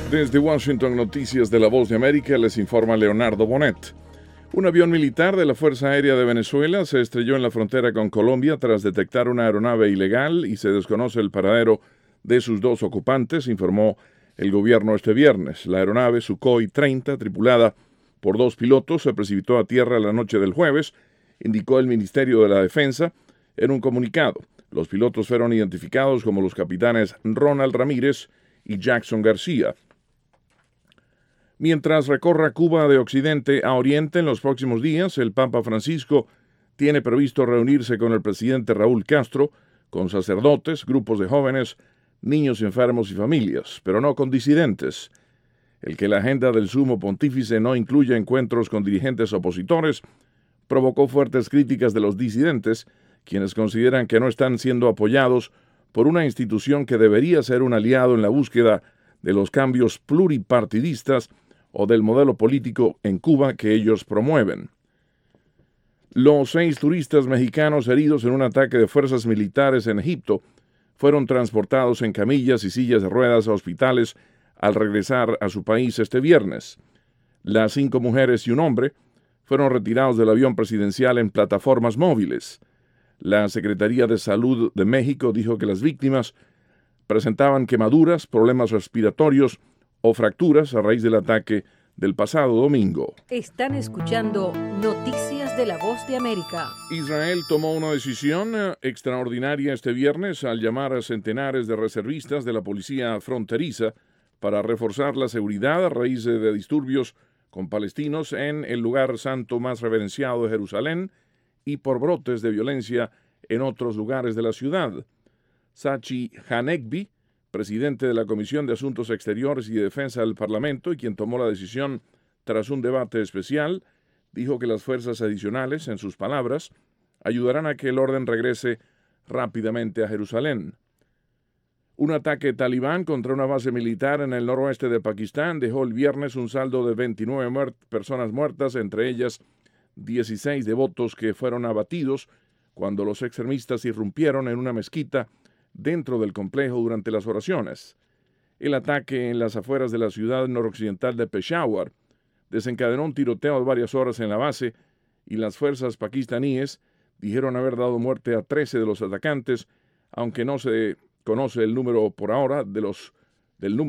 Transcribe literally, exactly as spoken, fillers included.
Desde Washington, Noticias de la Voz de América, les informa Leonardo Bonet. Un avión militar de la Fuerza Aérea de Venezuela se estrelló en la frontera con Colombia tras detectar una aeronave ilegal y se desconoce el paradero de sus dos ocupantes, informó el gobierno este viernes. La aeronave Sukhoi treinta, tripulada por dos pilotos, se precipitó a tierra la noche del jueves, indicó el Ministerio de la Defensa en un comunicado. Los pilotos fueron identificados como los capitanes Ronald Ramírez y Jackson García. Mientras recorra Cuba de occidente a oriente en los próximos días, el Papa Francisco tiene previsto reunirse con el presidente Raúl Castro, con sacerdotes, grupos de jóvenes, niños enfermos y familias, pero no con disidentes. El que la agenda del sumo pontífice no incluya encuentros con dirigentes opositores provocó fuertes críticas de los disidentes, quienes consideran que no están siendo apoyados por una institución que debería ser un aliado en la búsqueda de los cambios pluripartidistas o del modelo político en Cuba que ellos promueven. Los seis turistas mexicanos heridos en un ataque de fuerzas militares en Egipto fueron transportados en camillas y sillas de ruedas a hospitales al regresar a su país este viernes. Las cinco mujeres y un hombre fueron retirados del avión presidencial en plataformas móviles. La Secretaría de Salud de México dijo que las víctimas presentaban quemaduras, problemas respiratorios o fracturas a raíz del ataque del pasado domingo. Están escuchando Noticias de la Voz de América. Israel tomó una decisión extraordinaria este viernes al llamar a centenares de reservistas de la policía fronteriza para reforzar la seguridad a raíz de disturbios con palestinos en el lugar santo más reverenciado de Jerusalén y por brotes de violencia en otros lugares de la ciudad. Sachi Hanegbi, presidente de la Comisión de Asuntos Exteriores y de Defensa del Parlamento y quien tomó la decisión tras un debate especial, dijo que las fuerzas adicionales, en sus palabras, ayudarán a que el orden regrese rápidamente a Jerusalén. Un ataque talibán contra una base militar en el noroeste de Pakistán dejó el viernes un saldo de veintinueve muert- personas muertas, entre ellas dieciséis devotos que fueron abatidos cuando los extremistas irrumpieron en una mezquita dentro del complejo durante las oraciones. El ataque en las afueras de la ciudad noroccidental de Peshawar desencadenó un tiroteo de varias horas en la base y las fuerzas pakistaníes dijeron haber dado muerte a trece de los atacantes, aunque no se conoce el número por ahora de los del número